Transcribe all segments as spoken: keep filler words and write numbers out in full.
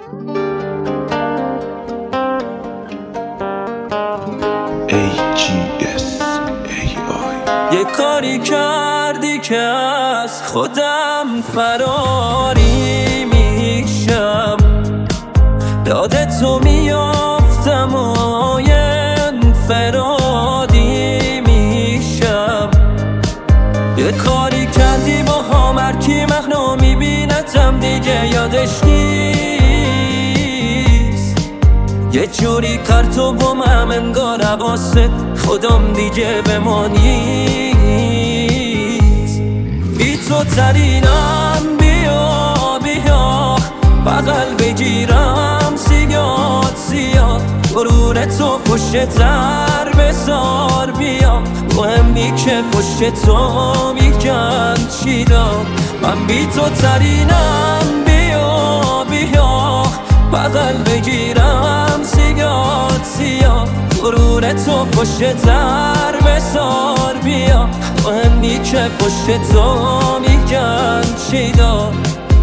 ای جی اس ای آی یه کاری کردی که از خودم فراری میشم، یاد تو میافتم و یه انفرادی میشم. یه کاری کردی با هم هر کی مخنو میبینتم دیگه یادش نیست. یه جوری کرد تو با من انگار حواست خودم دیگه به ما نیست. بی تو ترینم بیا بیا بغل بگیرم زیاد زیاد، غرور تو پشت تر بذار بیا، مهمی که پشت تو میگن چی دار. من بی تو ترینم بیا بیا بغل بگیرم زیاد زیاد، غرور تو پشت تر بذار بیا، مهمی که پشت تو میگن چی دار.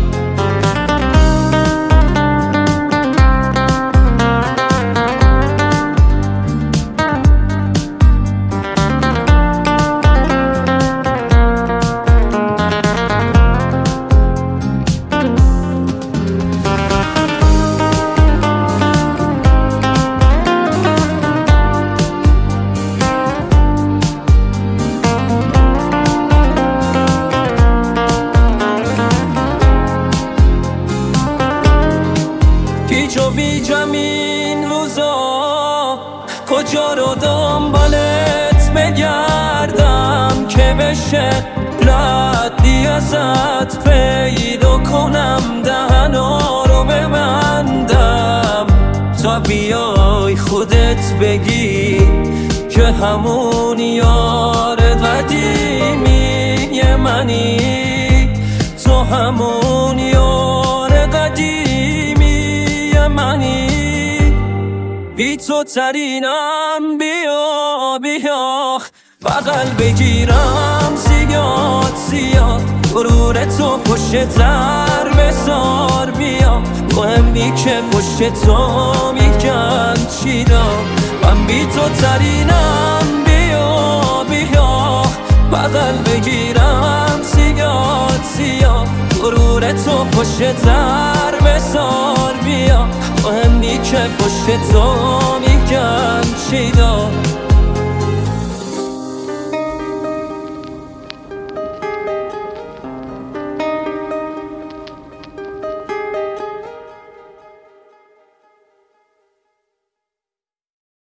پیچ و بیجم این روزا کجا رو دنبالت بگردم که بشه ردی ازت پیدا کنم، دهنا رو ببندم تا بیای خودت بگی که همون یار قدیمی منی، تو همون یار قدیمی منی. بی تو ترینم بیا بیا بغل بگیرم زیاد زیاد، غرور تو پشت تر بذار بیا، مهمی که پشت تو میگن چی دار. من بی تو ترینم بیا بیا بغل بگیرم زیاد زیاد، غرور تو پشت تر بذار بیا، مهمی که پشت تو میگن چی دار.